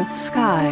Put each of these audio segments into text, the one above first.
Earth Sky.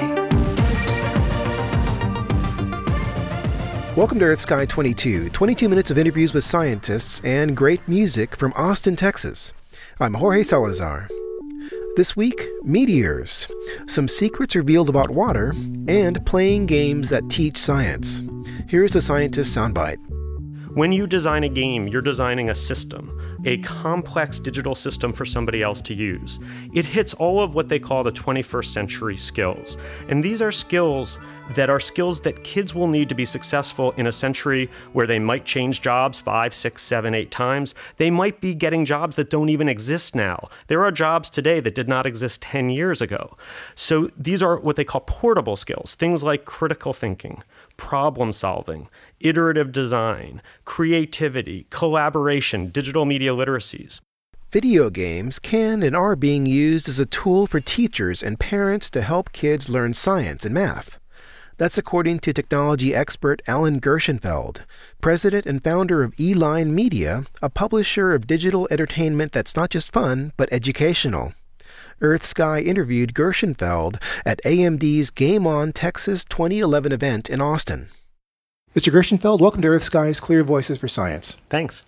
Welcome to Earth Sky 22 minutes of interviews with scientists and great music from Austin, Texas. I'm Jorge Salazar. This week, meteors, some secrets revealed about water, and playing games that teach science. Here's a scientist soundbite. When you design a game, you're designing a system, a complex digital system for somebody else to use. It hits all of what they call the 21st century skills. And these are skills that kids will need to be successful in a century where they might change jobs 5, 6, 7, 8 times. They might be getting jobs that don't even exist now. There are jobs today that did not exist 10 years ago. So these are what they call portable skills, things like critical thinking, problem solving, iterative design, creativity, collaboration, digital media literacies. Video games can and are being used as a tool for teachers and parents to help kids learn science and math. That's according to technology expert Alan Gershenfeld, president and founder of E-Line Media, a publisher of digital entertainment that's not just fun, but educational. Earth Sky interviewed Gershenfeld at AMD's Game On Texas 2011 event in Austin. Mr. Gershenfeld, welcome to Earth Sky's Clear Voices for Science. Thanks.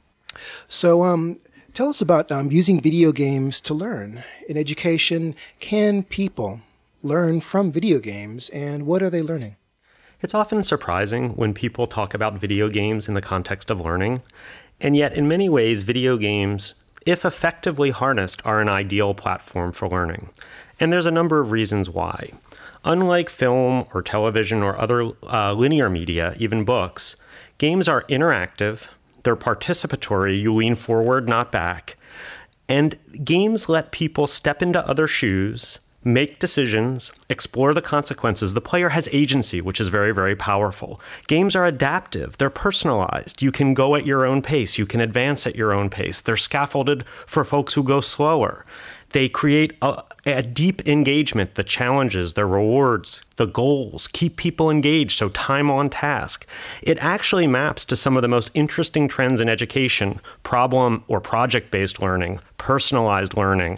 So, tell us about using video games to learn. In education, can people learn from video games, and what are they learning? It's often surprising when people talk about video games in the context of learning, and yet in many ways, video games, if effectively harnessed, are an ideal platform for learning. And there's a number of reasons why. Unlike film or television or other linear media, even books, games are interactive, they're participatory, you lean forward, not back, and games let people step into other shoes, make decisions, explore the consequences. The player has agency, which is very, very powerful. Games are adaptive. They're personalized. You can go at your own pace. You can advance at your own pace. They're scaffolded for folks who go slower. They create a deep engagement. The challenges, the rewards, the goals keep people engaged, so time on task. It actually maps to some of the most interesting trends in education: problem or project-based learning, personalized learning,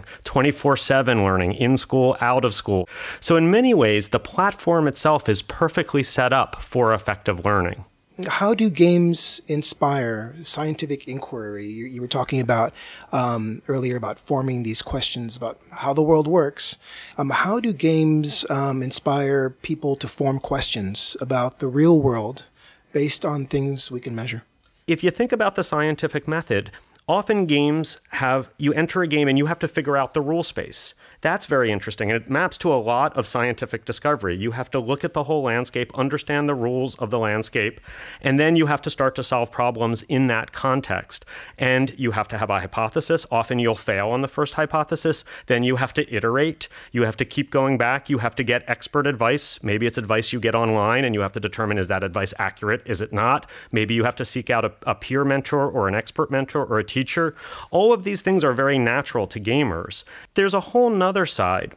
24/7 learning, in school, out of school. So in many ways, the platform itself is perfectly set up for effective learning. How do games inspire scientific inquiry? You were talking about earlier about forming these questions about how the world works. How do games inspire people to form questions about the real world based on things we can measure? If you think about the scientific method, often games you enter a game and you have to figure out the rule space. That's very interesting, and it maps to a lot of scientific discovery. You have to look at the whole landscape, understand the rules of the landscape, and then you have to start to solve problems in that context. And you have to have a hypothesis. Often you'll fail on the first hypothesis. Then you have to iterate. You have to keep going back. You have to get expert advice. Maybe it's advice you get online, and you have to determine, is that advice accurate? Is it not? Maybe you have to seek out a peer mentor or an expert mentor or a teacher. All of these things are very natural to gamers. There's a whole other side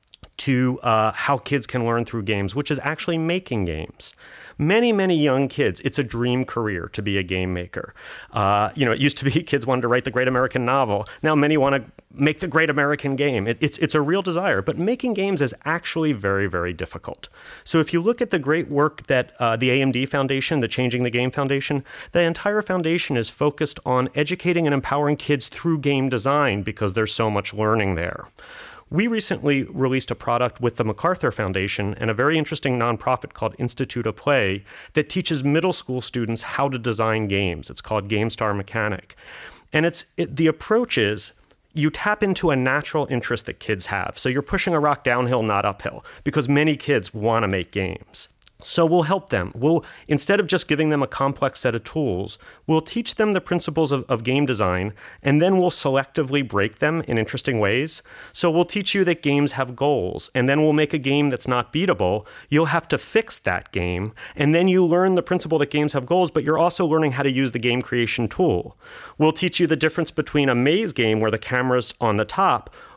to how kids can learn through games, which is actually making games. Many, many young kids, it's a dream career to be a game maker. It used to be kids wanted to write the great American novel. Now many want to make the great American game. It's a real desire, but making games is actually very, very difficult. So if you look at the great work that the AMD Foundation, the Changing the Game Foundation, the entire foundation is focused on educating and empowering kids through game design because there's so much learning there. We recently released a product with the MacArthur Foundation and a very interesting nonprofit called Institute of Play that teaches middle school students how to design games. It's called GameStar Mechanic. And the approach is you tap into a natural interest that kids have. So you're pushing a rock downhill, not uphill, because many kids want to make games. So we'll help them. Instead of just giving them a complex set of tools, we'll teach them the principles of game design, and then we'll selectively break them in interesting ways. So we'll teach you that games have goals, and then we'll make a game that's not beatable. You'll have to fix that game, and then you learn the principle that games have goals, but you're also learning how to use the game creation tool. We'll teach you the difference between a maze game where the camera's on the top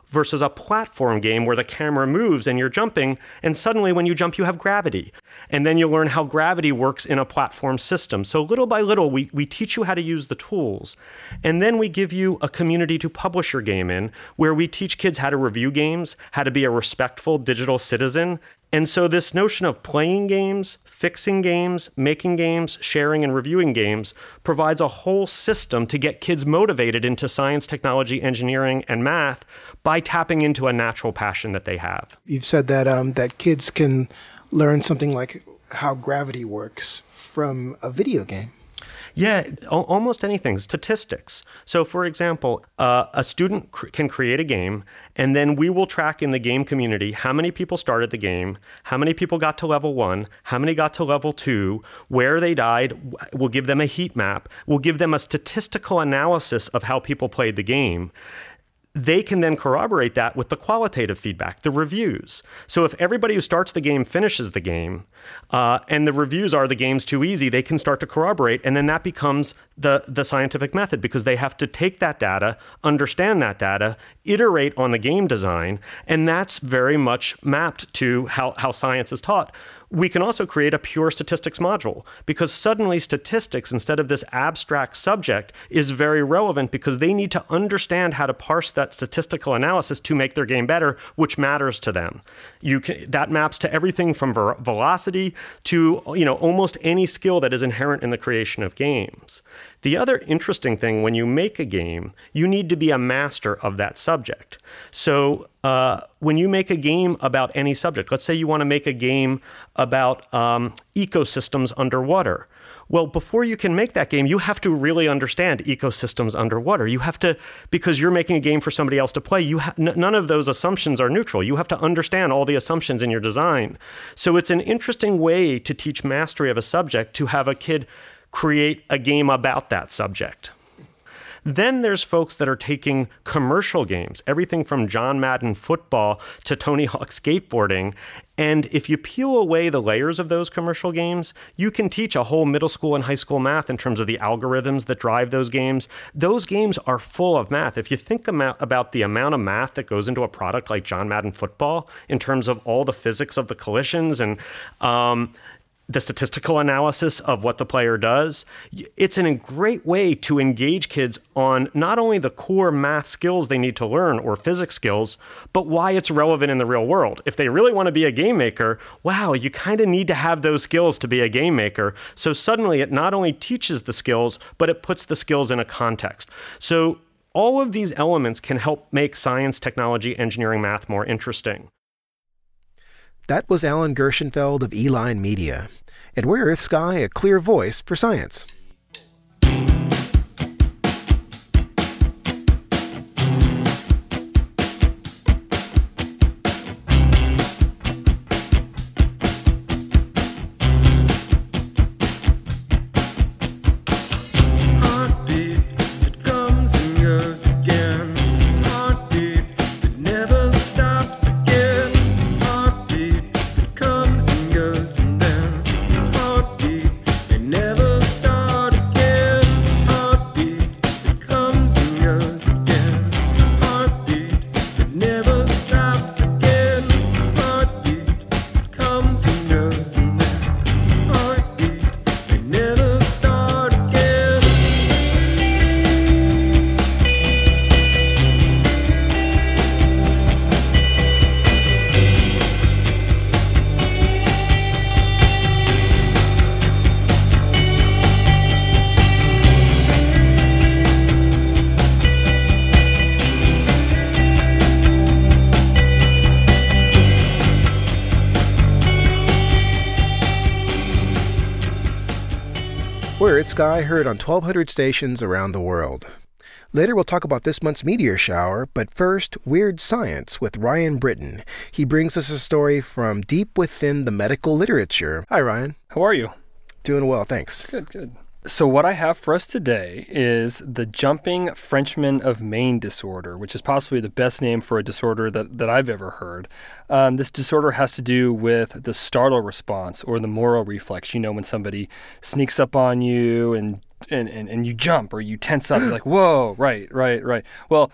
versus a platform game where the camera moves and you're jumping, and suddenly when you jump, you have gravity. And then you learn how gravity works in a platform system. So little by little, we teach you how to use the tools. And then we give you a community to publish your game in, where we teach kids how to review games, how to be a respectful digital citizen. And so this notion of playing games, fixing games, making games, sharing and reviewing games provides a whole system to get kids motivated into science, technology, engineering, and math by tapping into a natural passion that they have. You've said that that kids can learn something like how gravity works from a video game. Yeah, almost anything. Statistics. So, for example, a student can create a game, and then we will track in the game community how many people started the game, how many people got to level 1, how many got to level 2, where they died. We'll give them a heat map. We'll give them a statistical analysis of how people played the game. They can then corroborate that with the qualitative feedback, the reviews. So if everybody who starts the game finishes the game, and the reviews are the game's too easy, they can start to corroborate, and then that becomes the scientific method, because they have to take that data, understand that data, iterate on the game design, and that's very much mapped to how science is taught. We can also create a pure statistics module, because suddenly statistics, instead of this abstract subject, is very relevant, because they need to understand how to parse that statistical analysis to make their game better, which matters to them. That maps to everything from velocity to almost any skill that is inherent in the creation of games. The other interesting thing, when you make a game, you need to be a master of that subject. So when you make a game about any subject, let's say you want to make a game about ecosystems underwater. Well, before you can make that game, you have to really understand ecosystems underwater. You have to, because you're making a game for somebody else to play, none of those assumptions are neutral. You have to understand all the assumptions in your design. So it's an interesting way to teach mastery of a subject, to have a kid create a game about that subject. Then there's folks that are taking commercial games, everything from John Madden football to Tony Hawk skateboarding. And if you peel away the layers of those commercial games, you can teach a whole middle school and high school math in terms of the algorithms that drive those games. Those games are full of math. If you think about the amount of math that goes into a product like John Madden football, in terms of all the physics of the collisions and the statistical analysis of what the player does, it's a great way to engage kids on not only the core math skills they need to learn or physics skills, but why it's relevant in the real world. If they really want to be a game maker, wow, you kind of need to have those skills to be a game maker. So suddenly it not only teaches the skills, but it puts the skills in a context. So all of these elements can help make science, technology, engineering, math more interesting. That was Alan Gershenfeld of E-Line Media. At Where Earth Sky, a clear voice for science. Where Earth Sky heard on 1,200 stations around the world. Later we'll talk about this month's meteor shower, but first, Weird Science with Ryan Britton. He brings us a story from deep within the medical literature. Hi, Ryan. How are you? Doing well, thanks. Good. So what I have for us today is the jumping Frenchman of Maine disorder, which is possibly the best name for a disorder that I've ever heard. This disorder has to do with the startle response or the Moro reflex. You know, when somebody sneaks up on you and you jump or you tense up, you're like, whoa, right. Well,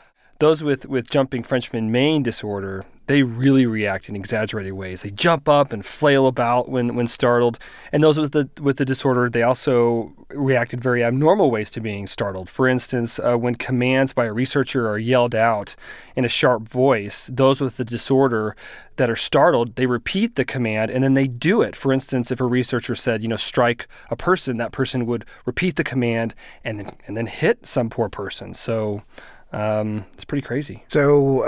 those with jumping Frenchman Main disorder, they really react in exaggerated ways. They jump up and flail about when startled. And those with the disorder, they also reacted very abnormal ways to being startled. For instance, when commands by a researcher are yelled out in a sharp voice, those with the disorder that are startled, they repeat the command and then they do it. For instance, if a researcher said, strike a person, that person would repeat the command and then hit some poor person. So it's pretty crazy. So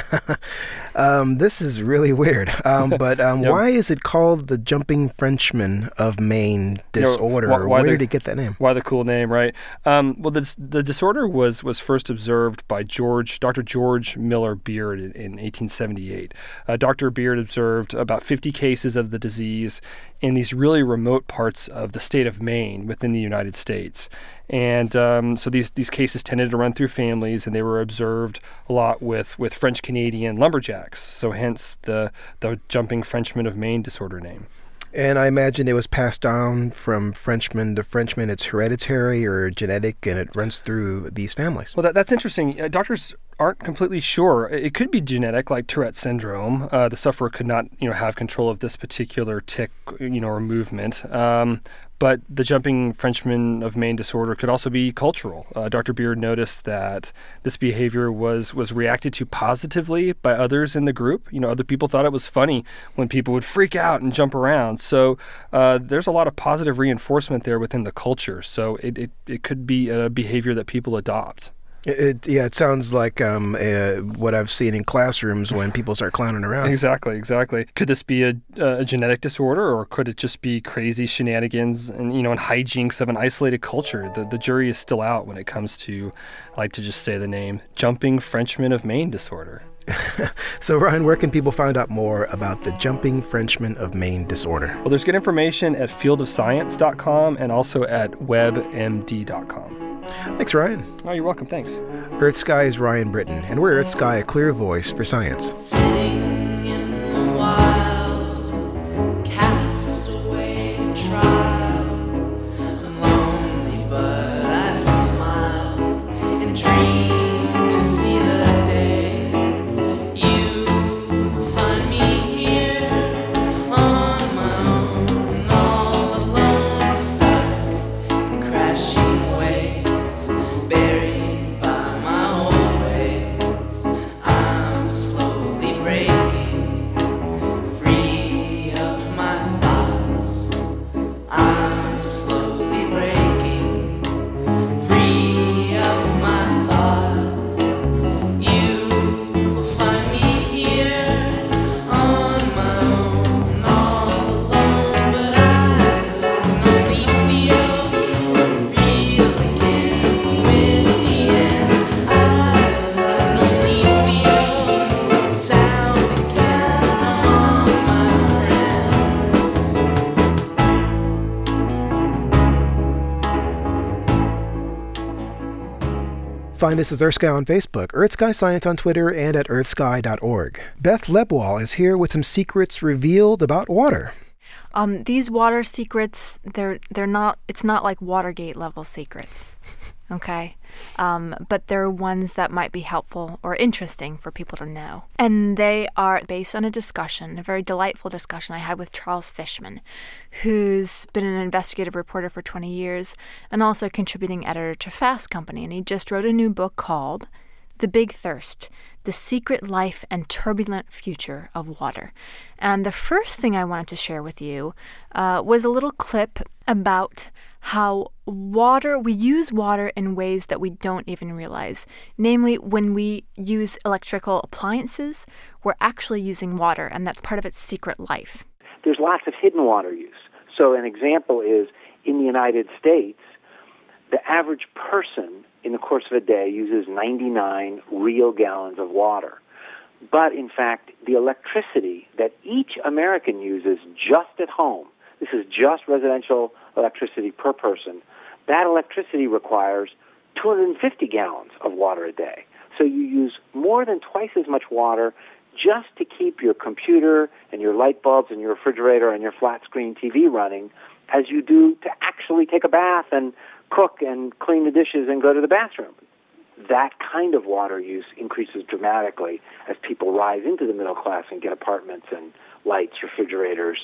this is really weird. But why is it called the Jumping Frenchman of Main disorder? Where did it get that name? Why the cool name, right? Well, the disorder was first observed by Dr. George Miller Beard in 1878. Dr. Beard observed about 50 cases of the disease in these really remote parts of the state of Maine within the United States. And so these cases tended to run through families, and they were observed a lot with French-Canadian lumberjacks, so hence the Jumping Frenchman of Maine disorder name. And I imagine it was passed down from Frenchman to Frenchman. It's hereditary or genetic, and it runs through these families. Well, that's interesting. Doctors aren't completely sure. It could be genetic, like Tourette syndrome. The sufferer could not, have control of this particular tic, or movement. But the Jumping Frenchman of Maine disorder could also be cultural. Dr. Beard noticed that this behavior was reacted to positively by others in the group. Other people thought it was funny when people would freak out and jump around. So there's a lot of positive reinforcement there within the culture. So it could be a behavior that people adopt. It sounds like what I've seen in classrooms when people start clowning around. Exactly. Could this be a genetic disorder, or could it just be crazy shenanigans and and hijinks of an isolated culture? The jury is still out when it comes to, I like to just say the name, Jumping Frenchman of Maine disorder. So, Ryan, where can people find out more about the Jumping Frenchman of Maine disorder? Well, there's good information at fieldofscience.com and also at webmd.com. Thanks, Ryan. Oh, you're welcome. Thanks. Earth Sky is Ryan Britton, and we're Earth Sky, a clear voice for science. Sitting in the wild, cast away to trial. I'm lonely, but I smile and dream to see the day. You will find me here on my own, all alone, stuck in crashing waves, buried by my old ways. I'm slowly breaking free of my thoughts. I'm slowly breaking free of my thoughts. You will find me here on my own, all alone, but I can only feel real again with the end. I can only feel sound among my friends. Find us as Earth Sky on Facebook, Earth Sky Science on Twitter, and at earthsky.org. Beth Lebwall is here with some secrets revealed about water. These water secrets, they're not. It's not like Watergate level secrets, okay? But they're ones that might be helpful or interesting for people to know. And they are based on a discussion, a very delightful discussion I had with Charles Fishman, who's been an investigative reporter for 20 years and also a contributing editor to Fast Company. And he just wrote a new book called The Big Thirst: The Secret Life and Turbulent Future of Water. And the first thing I wanted to share with you was a little clip about how we use water in ways that we don't even realize. Namely, when we use electrical appliances, we're actually using water, and that's part of its secret life. There's lots of hidden water use. So an example is, in the United States, the average person in the course of a day uses 99 real gallons of water. But in fact, the electricity that each American uses just at home, this is just residential electricity per person, that electricity requires 250 gallons of water a day. So you use more than twice as much water just to keep your computer and your light bulbs and your refrigerator and your flat-screen TV running as you do to actually take a bath and cook and clean the dishes and go to the bathroom. that kind of water use increases dramatically as people rise into the middle class and get apartments and lights, refrigerators,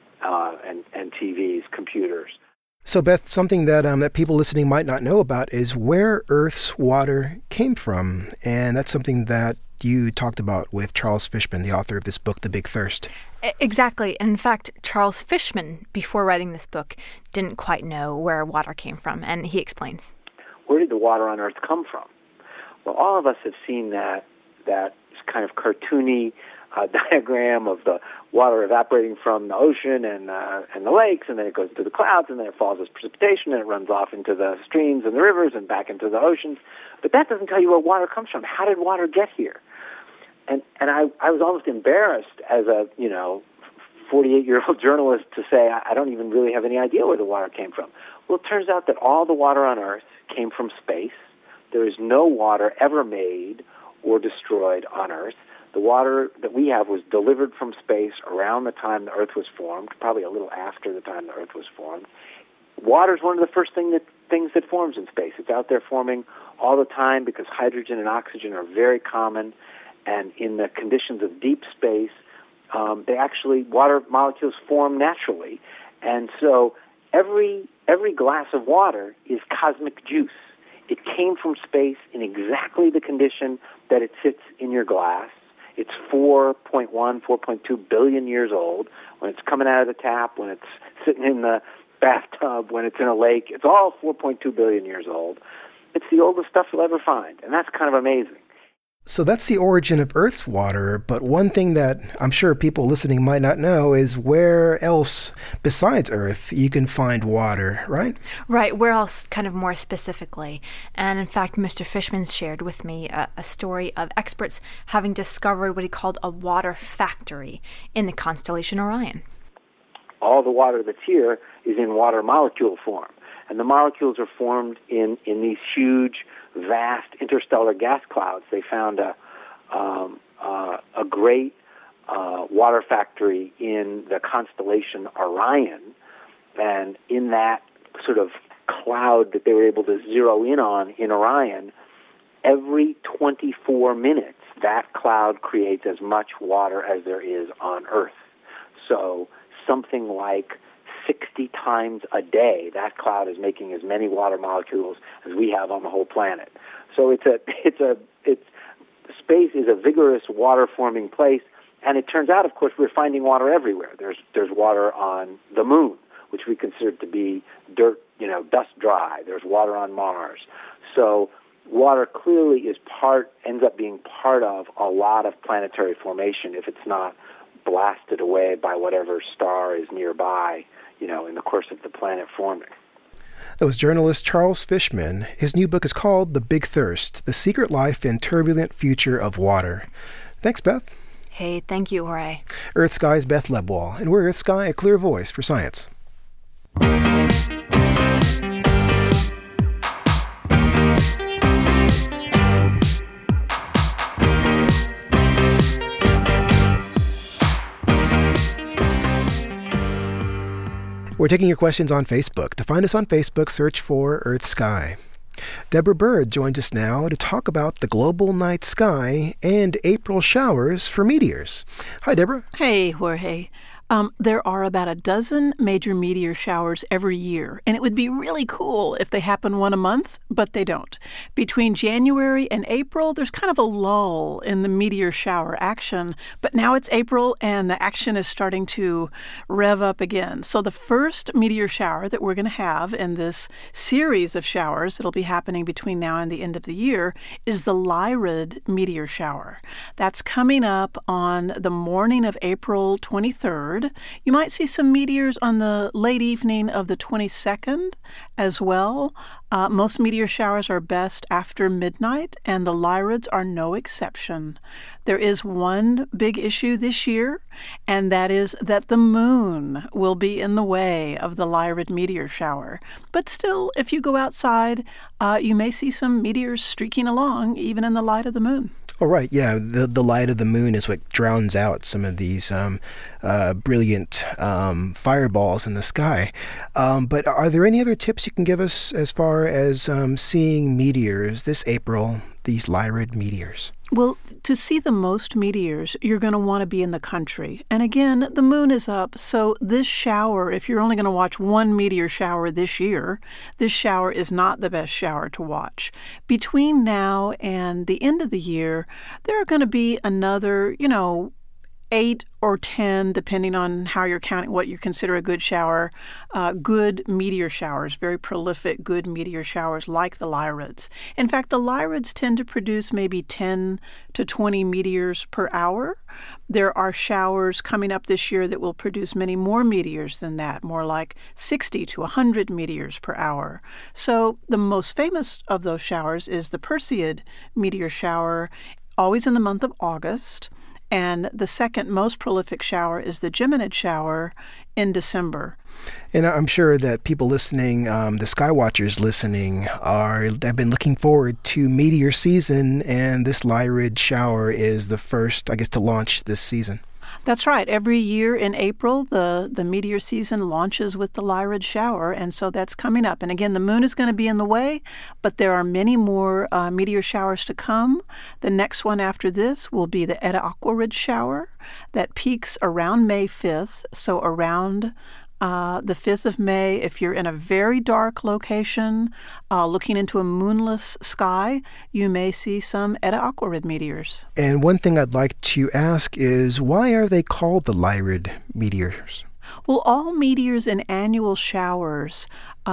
and TVs, computers. So, Beth, something that people listening might not know about is where Earth's water came from. And that's something that you talked about with Charles Fishman, the author of this book, The Big Thirst. Exactly. And in fact, Charles Fishman, before writing this book, didn't quite know where water came from. And he explains. Where did the water on Earth come from? Well, all of us have seen that kind of cartoony diagram of the water evaporating from the ocean and the lakes, and then it goes into the clouds, and then it falls as precipitation, and it runs off into the streams and the rivers and back into the oceans. But that doesn't tell you where water comes from. How did water get here? And I was almost embarrassed as a 48-year-old journalist to say I don't even really have any idea where the water came from. Well, it turns out that all the water on Earth came from space. There is no water ever made or destroyed on Earth. The water that we have was delivered from space around the time the Earth was formed, probably a little after the time the Earth was formed. Water is one of the first things that forms in space. It's out there forming all the time because hydrogen and oxygen are very common, and in the conditions of deep space, water molecules form naturally. And so every glass of water is cosmic juice. It came from space in exactly the condition that it sits in your glass. It's 4.2 billion years old. When it's coming out of the tap, when it's sitting in the bathtub, when it's in a lake, it's all 4.2 billion years old. It's the oldest stuff you'll ever find, and that's kind of amazing. So that's the origin of Earth's water, but one thing that I'm sure people listening might not know is where else besides Earth you can find water, right? Right, where else kind of more specifically. And in fact, Mr. Fishman shared with me a story of experts having discovered what he called a water factory in the constellation Orion. All the water that's here is in water molecule form, and the molecules are formed in these huge, vast interstellar gas clouds. They found a great water factory in the constellation Orion, and in that sort of cloud that they were able to zero in on in Orion, every 24 minutes that cloud creates as much water as there is on Earth. So something like 60 times a day, that cloud is making as many water molecules as we have on the whole planet. So space is a vigorous water-forming place, and it turns out, of course, we're finding water everywhere. There's water on the moon, which we consider to be dust dry. There's water on Mars. So water clearly ends up being part of a lot of planetary formation if it's not blasted away by whatever star is nearby, in the course of the planet forming. That was journalist Charles Fishman. His new book is called The Big Thirst, The Secret Life and Turbulent Future of Water. Thanks, Beth. Hey, thank you, Jorge. Earth Sky's Beth Lebwall, and we're Earth Sky, a clear voice for science. We're taking your questions on Facebook. To find us on Facebook, search for Earth Sky. Deborah Bird joins us now to talk about the global night sky and April showers for meteors. Hi, Deborah. Hey, Jorge. There are about a dozen major meteor showers every year, and it would be really cool if they happen one a month, but they don't. Between January and April, there's kind of a lull in the meteor shower action, but now it's April and the action is starting to rev up again. So the first meteor shower that we're going to have in this series of showers that'll be happening between now and the end of the year is the Lyrid meteor shower. That's coming up on the morning of April 23rd. You might see some meteors on the late evening of the 22nd as well. Most meteor showers are best after midnight, and the Lyrids are no exception. There is one big issue this year, and that is that the moon will be in the way of the Lyrid meteor shower. But still, if you go outside, you may see some meteors streaking along, even in the light of the moon. Oh, right. Yeah. The light of the moon is what drowns out some of these brilliant fireballs in the sky. But are there any other tips you can give us as far as seeing meteors this April, these Lyrid meteors? Well, to see the most meteors, you're going to want to be in the country. And again, the moon is up, so this shower, if you're only going to watch one meteor shower this year, this shower is not the best shower to watch. Between now and the end of the year, there are going to be another, 8 or 10, depending on how you're counting, what you consider a good shower, good meteor showers, very prolific, good meteor showers like the Lyrids. In fact, the Lyrids tend to produce maybe 10 to 20 meteors per hour. There are showers coming up this year that will produce many more meteors than that, more like 60 to 100 meteors per hour. So the most famous of those showers is the Perseid meteor shower, always in the month of August. And the second most prolific shower is the Geminid shower in December. And I'm sure that people listening, the Skywatchers listening, have been looking forward to meteor season, and this Lyrid shower is the first, I guess, to launch this season. That's right. Every year in April, the meteor season launches with the Lyrid shower, and so that's coming up. And again, the moon is going to be in the way, but there are many more meteor showers to come. The next one after this will be the Eta Aquarid shower that peaks around May 5th, so around the 5th of May, if you're in a very dark location, looking into a moonless sky, you may see some Eta Aquarid meteors. And one thing I'd like to ask is, why are they called the Lyrid meteors? Well, all meteors and annual showers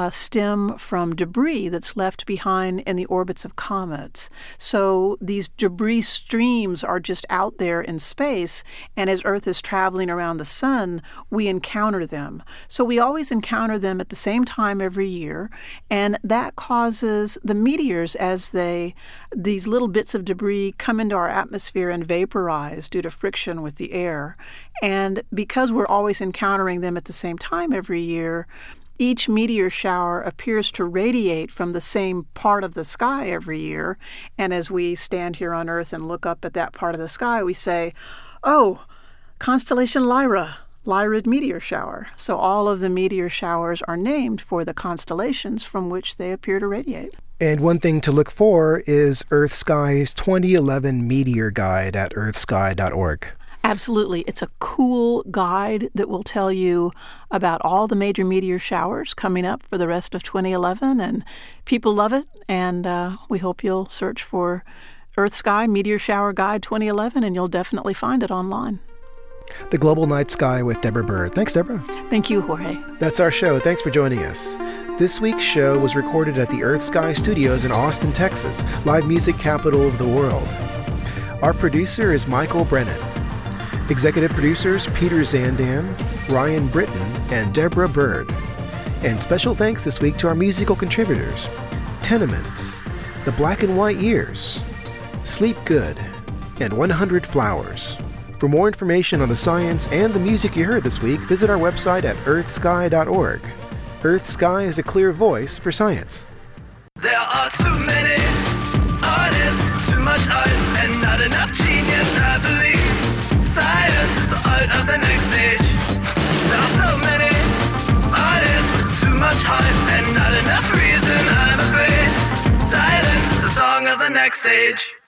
stem from debris that's left behind in the orbits of comets. So these debris streams are just out there in space, and as Earth is traveling around the sun, we encounter them. So we always encounter them at the same time every year, and that causes the meteors, as these little bits of debris come into our atmosphere and vaporize due to friction with the air. And because we're always encountering them at the same time every year, each meteor shower appears to radiate from the same part of the sky every year. And as we stand here on Earth and look up at that part of the sky, we say, oh, constellation Lyra, Lyrid meteor shower. So all of the meteor showers are named for the constellations from which they appear to radiate. And one thing to look for is EarthSky's 2011 Meteor Guide at earthsky.org. Absolutely. It's a cool guide that will tell you about all the major meteor showers coming up for the rest of 2011, and people love it, and we hope you'll search for EarthSky Meteor Shower Guide 2011, and you'll definitely find it online. The Global Night Sky with Deborah Bird. Thanks, Deborah. Thank you, Jorge. That's our show. Thanks for joining us. This week's show was recorded at the EarthSky Studios in Austin, Texas, live music capital of the world. Our producer is Michael Brennan. Executive producers Peter Zandan, Ryan Britton, and Deborah Bird. And special thanks this week to our musical contributors, Tenements, The Black and White Years, Sleep Good, and 100 Flowers. For more information on the science and the music you heard this week, visit our website at earthsky.org. EarthSky is a clear voice for science. There are too many artists, too much art, and not enough genius, I believe. Science is the art of the next stage. There are so many artists with too much heart and not enough reason, I'm afraid. Silence is the song of the next stage.